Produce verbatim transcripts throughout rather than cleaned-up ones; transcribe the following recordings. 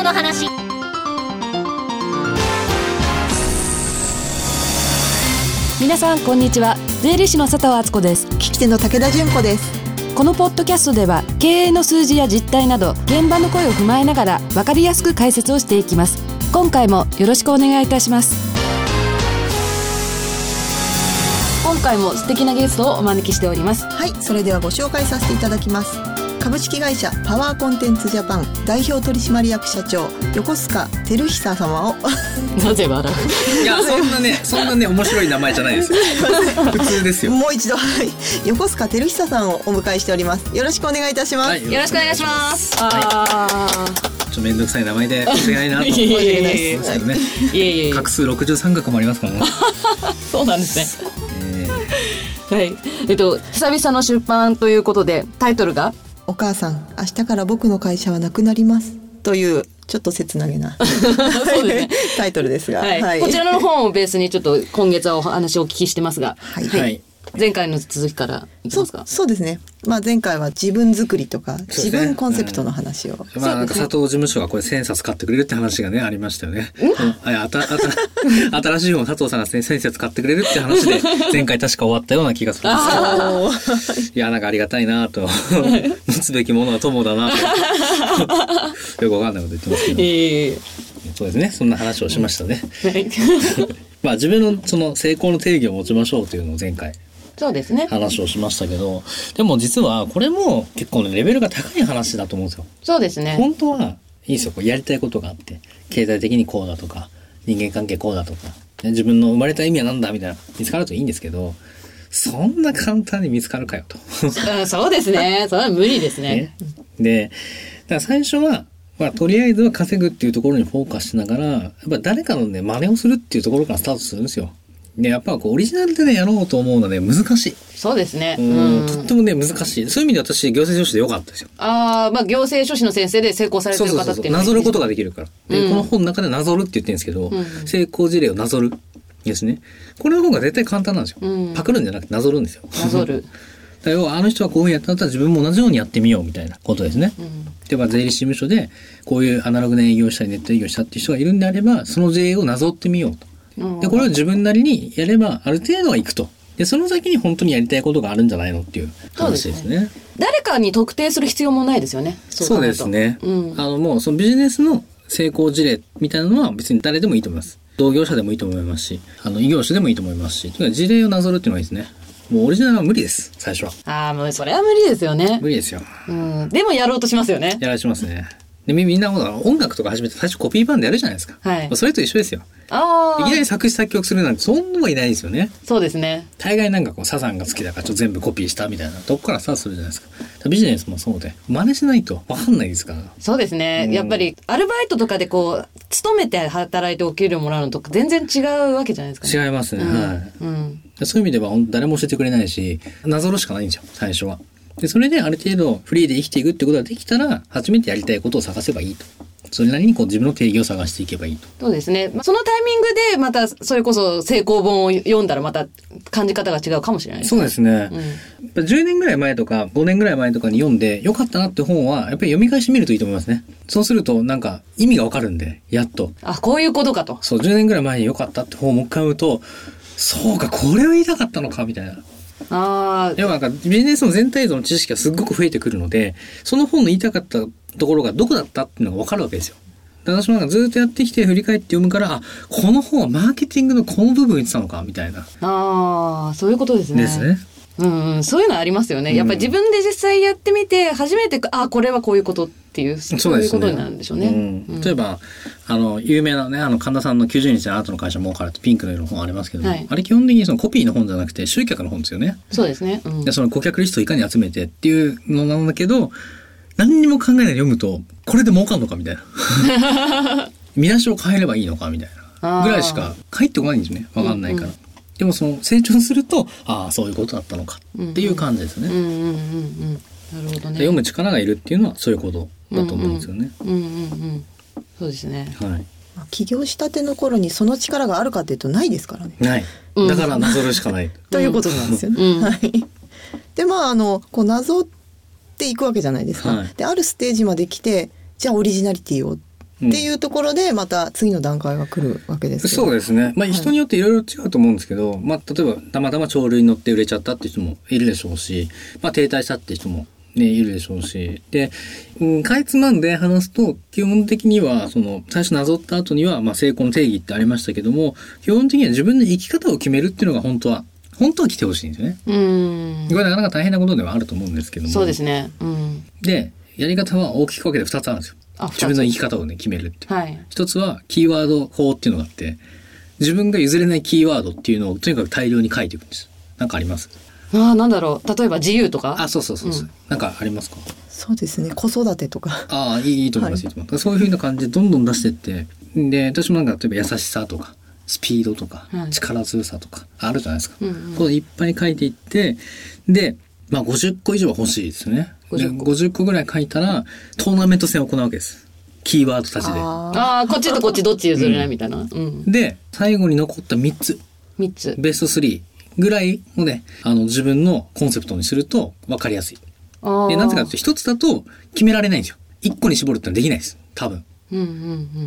の話。 皆さんこんにちは。税理士の佐藤敦子です。 聞き手の武田純子です。 このポッドキャストでは経営の数字や実態など現場の声を踏まえながら分かりやすく解説をしていきます。今回もよろしくお願いいたします。今回も素敵なゲストをお招きしております。 はい、それではご紹介させていただきます。株式会社パワーコンテンツジャパン代表取締役社長横須賀照久様をなぜ笑ういやそんなねそんなね面白い名前じゃないですよ普通ですよ。 もう一度、はい、横須賀照久さんをお迎えしております。よろしくお願いいたします、はい、 よろしくお願いします。 あ、 はい、ちょっとめんどくさい名前で申し訳ないなと思いやいやいやいますけどね。 いやいやいや画数ろくじゅうさん画もありますからねそうなんですね、えー、はい、えっと久々の出版ということでタイトルがお母さん明日から僕の会社はなくなりますというちょっと切なげなそうです、ね、タイトルですが、 はいはい、こちらの本をベースにちょっと今月はお話をお聞きしてますが、 はいはいはい、 前回の続きからいきますか。 そう、そうですね、まあ、前回は自分作りとか、ね、自分コンセプトの話を、 うん、まあ、なんか佐藤事務所がこれせんさつ買ってくれるって話がねありましたよね。あたあた新しい本佐藤さんがせんさつ買ってくれるって話で前回確か終わったような気がするんですけどいやなんかありがたいなと持つべきものは友だなとよくわかんないこと言ってますけど、えー、そうですね、そんな話をしましたね、うんはい、まあ自分のその成功の定義を持ちましょうというのを前回そうですね話をしましたけど、でも実はこれも結構ねレベルが高い話だと思うんですよ。 そうですね、 本当はいいですよ、こうやりたいことがあって経済的にこうだとか人間関係こうだとか、ね、自分の生まれた意味はなんだみたいな見つかるといいんですけど、そんな簡単に見つかるかよとそうですね、それは無理ですね。 ねでだから最初はまあ、とりあえずは稼ぐっていうところにフォーカスしながらやっぱ誰かのね真似をするっていうところからスタートするんですよ。でやっぱこうオリジナルでねやろうと思うのはね難しい。 そうですね、 うん、とってもね難しい。そういう意味で私行政書士でよかったですよ。 ああ、まあ行政書士の先生で成功されてる方っていうのは、 そうそうそう、なぞることができるから。で、うん、この本の中でなぞるって言ってるんですけど、うん、成功事例をなぞるですね。これの方が絶対簡単なんですよ、うん、パクるんじゃなくてなぞるんですよ。 なぞるだ要はあの人はこういうふうにやったんだったら自分も同じようにやってみようみたいなことですね、うん、では税理士事務所でこういうアナログな営業したりネット営業したっていう人がいるんであればその事例をなぞってみようと。でこれを自分なりにやればある程度はいくと。でその先に本当にやりたいことがあるんじゃないのっていう話ですね。そうですね、誰かに特定する必要もないですよね。 そう、そうですね、うん、あのもうそのビジネスの成功事例みたいなのは別に誰でもいいと思います。同業者でもいいと思いますし、あの異業種でもいいと思いますし、とにかく事例をなぞるっていうのがいいですね。もうオリジナルは無理です最初は。 ああ、もうそれは無理ですよね。 無理ですよ、 うん、でもやろうとしますよね。 やらしますね。でみんな音楽とか始めて最初コピーバンドやるじゃないですか、はい、それと一緒ですよ。 あいきなり作詞作曲するなんてそんなのいないですよね。 そうですね。 大概なんかこうサザンが好きだからちょっと全部コピーしたみたいなとこからスタートするじゃないですか。ビジネスもそうで真似しないと分かんないですから。そうですね、うん、やっぱりアルバイトとかでこう勤めて働いてお給料もらうのと全然違うわけじゃないですかね。 違いますね、うん、はい、うん、そういう意味では誰も教えてくれないしなぞるしかないんですよ最初は。でそれである程度フリーで生きていくってことができたら初めてやりたいことを探せばいいと。それなりにこう自分の定義を探していけばいいと。 そうですね。そのタイミングでまたそれこそ成功本を読んだらまた感じ方が違うかもしれないですね。 そうですね、うん、やっぱじゅうねんぐらい前とかごねんぐらい前とかに読んでよかったなって本はやっぱり読み返してみるといいと思いますね。そうするとなんか意味がわかるんでやっとあこういうことかと。 そうじゅうねんぐらい前によかったって本をもう一回読むとそうかこれを言いたかったのかみたいな。 あ要はなんかビジネスの全体像の知識がすっごく増えてくるのでその本の言いたかったところがどこだったっていうのが分かるわけですよ。私もなんかずっとやってきて振り返って読むからあこの本はマーケティングのこの部分言ってたのかみたいな。 あそういうことですね。 ですね。 うんうん、そういうのありますよね、うん、やっぱり自分で実際やってみて初めてあこれはこういうことっていうそういうことになるんでしょうね、うんうん、 例えばあの有名なねあの神田さんのきゅうじゅうにちのあなたの会社儲かるってピンクの色の本ありますけど、はい、あれ基本的にそのコピーの本じゃなくて集客の本ですよね。 そうですね、うん、 でその顧客リストをいかに集めてっていうのなんだけど何にも考えないで読むとこれで儲かんのかみたいな見出しを変えればいいのかみたいなぐらいしか返ってこないんですよね分かんないから、うんうん、でもその成長するとああそういうことだったのかっていう感じですね。 うんうんうんうん、なるほどね。 読む力がいるっていうのはそういうことだと思うんですよね。 うんうんうんうん、そうですね。 はい。 起業したての頃にその力があるかというとないですからね。 ない。だからなぞるしかない、うん、 ということなんですよね。うん、はい。でまああのこうなぞっていくわけじゃないですか。はい、であるステージまで来てじゃあオリジナリティをっっていうところでまた次の段階が来るわけですけど、 そうですね、まあ、人によっていろいろ違うと思うんですけど、はい、まあ、例えばたまたま潮流に乗って売れちゃったっていう人もいるでしょうし、まあ、停滞したっていう人も、ね、いるでしょうし、で、うん、かいつまんで話すと基本的にはその最初なぞった後には、まあ、成功の定義ってありましたけども、基本的には自分の生き方を決めるっていうのが本当は本当は来てほしいんですよね。うん、これなかなか大変なことではあると思うんですけども、 そうですね、うん、でやり方は大きく分けてふたつあるんですよ。自分の生き方をね決めるって、はい、一つはキーワード法っていうのがあって、自分が譲れないキーワードっていうのをとにかく大量に書いていくんです。なんかあります？ ああ、なんだろう、例えば自由とか。 あ、そうそうそうそう、うん、なんかありますか？ そうですね、子育てとか。 ああ、いい、いいと思います、はい、いいと思います。そういう風な感じでどんどん出していって、で私もなんか例えば優しさとかスピードとか、はい、力強さとかあるじゃないですか、うんうん、そういっぱい書いていって、でまあごじゅっこ以上は欲しいですよね。ごじゅっこ、ごじゅっこぐらい書いたらトーナメント戦を行うわけです。キーワードたちで。 ああ、こっちとこっちどっち譲れないみたいな、うんうん、で最後に残ったみっつ、 みっつベストスリーぐらいをね、あの自分のコンセプトにすると分かりやすい。でなぜかというとひとつだと決められないんですよ。いっこに絞るってのはできないです多分、うんうんうん、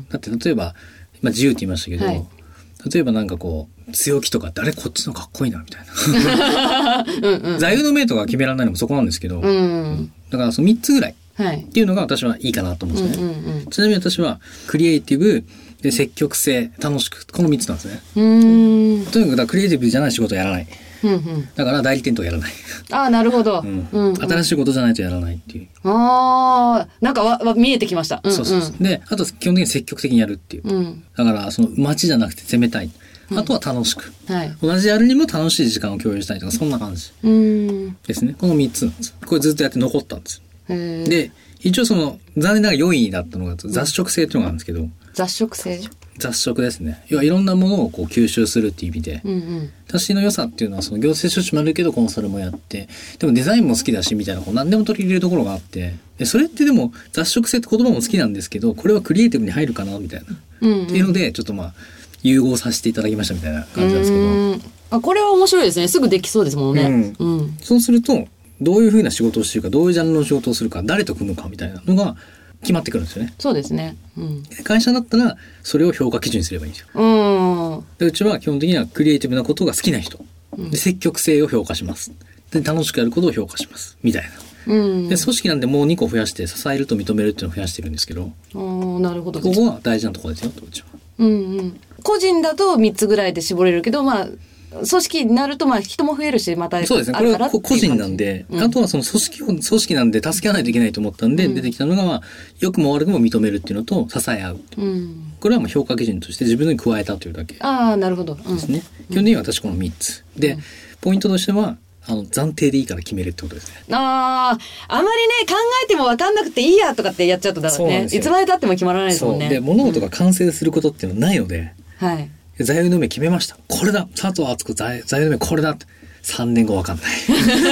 だって例えば、まあ、自由って言いましたけど、はい、例えばなんかこう強気とかってあれこっちのかっこいいなみたいなうん、うん、座右の銘とか決められないのもそこなんですけど、うんうん、だからそのみっつぐらいっていうのが私はいいかなと思うんですね、うんうんうん、ちなみに私はクリエイティブで積極性楽しくこのみっつなんですね。うーん、とにかくだクリエイティブじゃない仕事をやらない、うんうん、だから代理店とやらない。 ああ、なるほど、 うんうんうん、新しいことじゃないとやらないっていう。 ああ、なんかわわ見えてきました、うんうん、そうそうそう。であと基本的に積極的にやるっていう、うん、だからその待ちじゃなくて攻めたい、あとは楽しく、うん、はい、同じやるにも楽しい時間を共有したいとかそんな感じですね。このみっつなんです。これずっとやって残ったんです。へで一応その残念ながらよんいだったのが雑食性っていうのがあるんですけど、うん、 雑食性雑食ですね。要はいろんなものをこう吸収するっていう意味で、うんうん、私の良さっていうのはその行政書士もあるけどコンサルもやって、でもデザインも好きだしみたいなこう何でも取り入れるところがあって、でそれってでも雑食性って言葉も好きなんですけど、これはクリエイティブに入るかなみたいな、うんうん、っていうのでちょっとまあ融合させていただきましたみたいな感じなんですけど、うん、 あ、これは面白いですね。すぐできそうですもんね、うんうん、 そうするとどういうふうな仕事をしてるか、どういうジャンルの仕事をするか、誰と組むかみたいなのが決まってくるんですよね。 そうですね、うん、 会社だったらそれを評価基準にすればいいんですよ。うんでうちは基本的にはクリエイティブなことが好きな人、うん、で積極性を評価します。で楽しくやることを評価しますみたいな、うん、で組織なんでもうにこ増やして支えると認めるっていうのを増やしてるんですけど、 あ、なるほど、 ここは大事なところですようちは、 うんうん、個人だとみっつぐらいで絞れるけど、まあ組織になるとまあ人も増えるし、またそうですね、これは個人なんで、うん、あとはその組織を組織なんで助け合わないといけないと思ったんで、うん、出てきたのが、まあ、良くも悪くも認めるっていうのと支え合う、うん、これはまあ評価基準として自分のに加えたというだけですね。 ああ、なるほど、うん、 基本的には私このみっつで、うん、ポイントとしてはあの暫定でいいから決めるってことですね。 ああ、あまりね考えても分かんなくていいやとかってやっちゃうとだからね、いつまで経っても決まらないですもんね。 そうで物事が完成することっていうのはないので、うん、はい、座右の銘決めました、これだ、佐藤敦子座右の銘これだって、さんねんごわかんない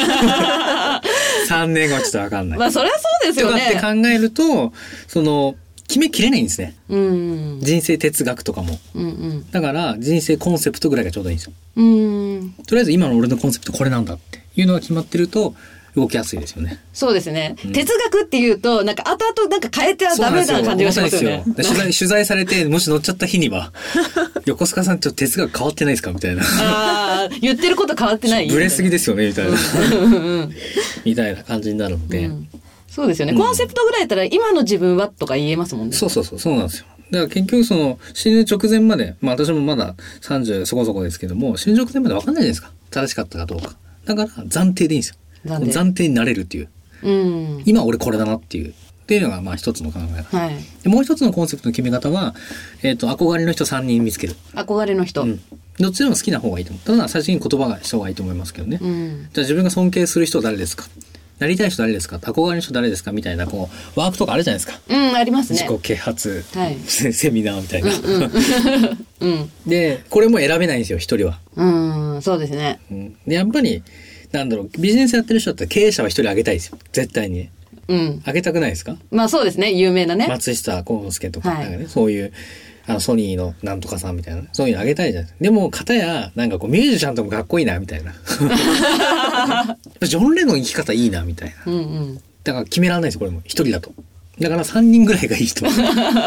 さんねんごはちょっとわかんない。 まあそれはそうですよね。 とかって考えるとその決めきれないんですね、うん、人生哲学とかも、うんうん、だから人生コンセプトぐらいがちょうどいいんですよ、うん、とりあえず今の俺のコンセプトこれなんだっていうのが決まってると動きやすいですよね。 そうですね、うん、哲学っていうとなんか後々なんか変えてはダメな感じがしますよね。 取材取材されてもし乗っちゃった日には横須賀さんちょっと哲学変わってないですかみたいなあ言ってること変わってないブレすぎですよねみたいなみたいな感じになるので、うん、 そうですよね、うん、コンセプトぐらいだったら今の自分はとか言えますもんね。 そうそうそうそうなんですよ。だから結局その死ぬ直前まで、まあ私もまださんじゅうそこそこですけども、死ぬ直前まで分かんないじゃないですか、正しかったかどうか。だから暫定でいいんですよ。暫定になれるっていう、うん、今俺これだなっていうっていうのがまあ一つの考え方、はい、でもう一つのコンセプトの決め方は、えーと、憧れの人さんにん見つける。 憧れの人、うん、 どっちでも好きな方がいいと思う。ただ最初に言葉がした方がいいと思いますけどね、うん、じゃあ自分が尊敬する人誰ですか、なりたい人誰ですか、憧れの人誰ですかみたいなこうワークとかあるじゃないですか。 うん、ありますね。 自己啓発、はい、セミナーみたいな、 うんうんうん、 でこれも選べないんですよ一人は。 うん、そうですね、 うん、でやっぱりなんだろう、ビジネスやってる人だったら経営者は一人あげたいですよ絶対に、うん、あげたくないですか。 まあそうですね、有名なね松下幸之助とか、はい、なんかね、そういうあのソニーのなんとかさんみたいなそういうのあげたいじゃないですか。でも片やなんかこうミュージシャンともかっこいいなみたいなジョン・レノン生き方いいなみたいな、うんうん、だから決められないですこれも一人だと。だからさんにんぐらいがいい人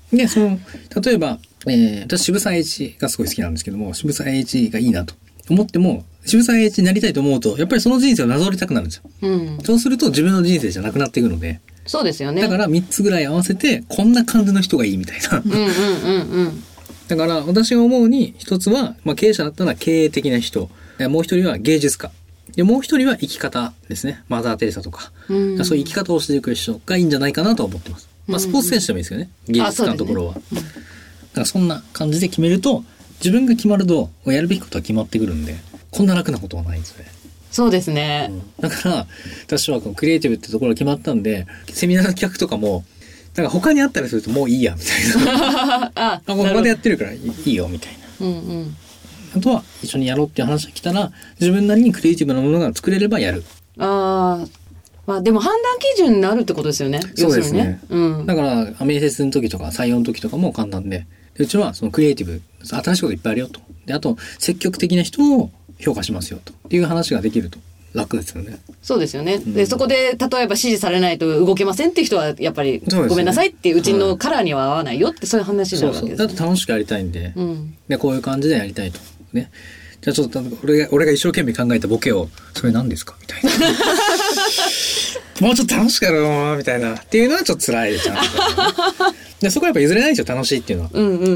で、その、例えば、えー、私渋沢栄一がすごい好きなんですけども、渋沢栄一がいいなと思っても、渋沢栄一になりたいと思うと、やっぱりその人生をなぞりたくなるんですよ。うん、そうすると自分の人生じゃなくなっていくので。 そうですよね。 だからみっつぐらい合わせて、こんな感じの人がいいみたいな。うんうんうんうん。だから私が思うに、一つは、まあ、経営者だったら経営的な人、もう一人は芸術家。で、もう一人は生き方ですね。マザー・テレサとか。うん、そういう生き方をしていく人がいいんじゃないかなと思ってます。まあ、スポーツ選手でもいいですよね。芸術家のところは。だからそんな感じで決めると、自分が決まると、やるべきことは決まってくるんで、こんな楽なことはないんですね。 そうですね。 うん、だから、私はこのクリエイティブってところが決まったんで、セミナーの企画とかも、なんか他にあったりするともういいや、みたいな。あ、ここでやってるからいいよ、みたいな。うんうん。あとは、一緒にやろうっていう話が来たら、自分なりにクリエイティブなものが作れればやる。 ああ。まあでも判断基準になるってことですよね。 そうですね。うん、だから、面接の時とか採用の時とかも簡単で、うちはそのクリエイティブ、新しいこといっぱいあるよと。で、あと、積極的な人を評価しますよという話ができると楽ですよね。 そうですよね。うん、で、そこで例えば指示されないと動けませんっていう人はやっぱり、ね、ごめんなさいっていううちのカラーには合わないよってそういう話になるわけですね。 そうそう。だって楽しくやりたいんで、うん、で、こういう感じでやりたいと。ね。じゃあちょっと俺が、俺が一生懸命考えたボケを、それ何ですかみたいな。もうちょっと楽しくやろうみたいなっていうのはちょっと辛いですよね。でそこはやっぱ譲れないんですよ、楽しいっていうのは。うんうんうん。うん、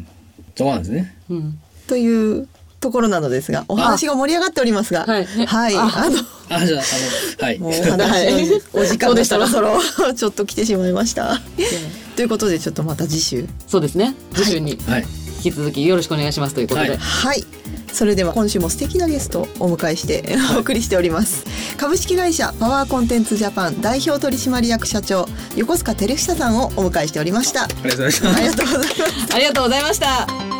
そうなんですね。 うん、というところなのですが、お話が盛り上がっておりますが、はい、はい、あの、 あ、じゃあ、あの、はい。 もうお話のお時間がそろそろちょっと来てしまいました。ということで、ちょっとまた次週。 そうですね。次週に引き続きよろしくお願いしますということで。はい。はい、それでは今週も素敵なゲストをお迎えしてお送りしております。株式会社パワーコンテンツジャパン代表取締役社長横須賀照久さんをお迎えしておりました。ありがとうございました。 ありがとうございます。ありがとうございました。